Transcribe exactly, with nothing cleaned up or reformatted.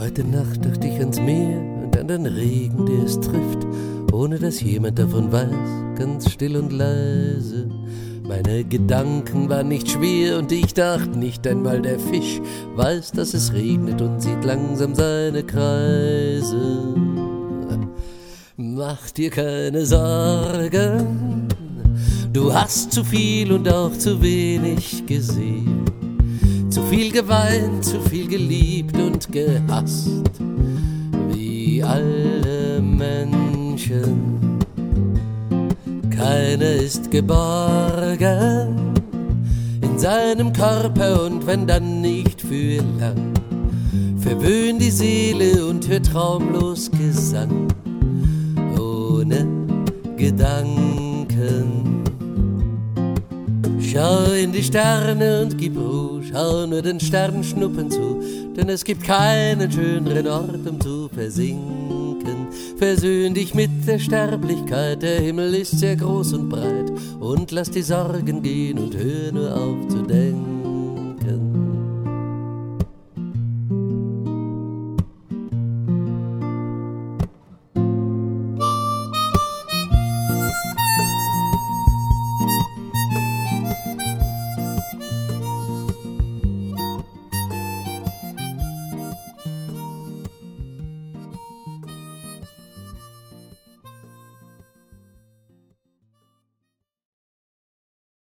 Heute Nacht dachte ich ans Meer und an den Regen, der es trifft, ohne dass jemand davon weiß, ganz still und leise. Meine Gedanken waren nicht schwer und ich dachte nicht einmal, der Fisch weiß, dass es regnet und zieht langsam seine Kreise. Mach dir keine Sorgen, du hast zu viel und auch zu wenig gesehen. Zu viel geweint, zu viel geliebt und gehasst, wie alle Menschen. Keiner ist geborgen in seinem Körper und wenn dann nicht für lang. Verwöhn die Seele und hör traumlos Gesang, ohne Gedanken. Schau in die Sterne und gib Ruhe, schau nur den Sternschnuppen zu, denn es gibt keinen schöneren Ort, um zu versinken. Versöhn dich mit der Sterblichkeit, der Himmel ist sehr groß und breit, und lass die Sorgen gehen und hör nur auf zu denken.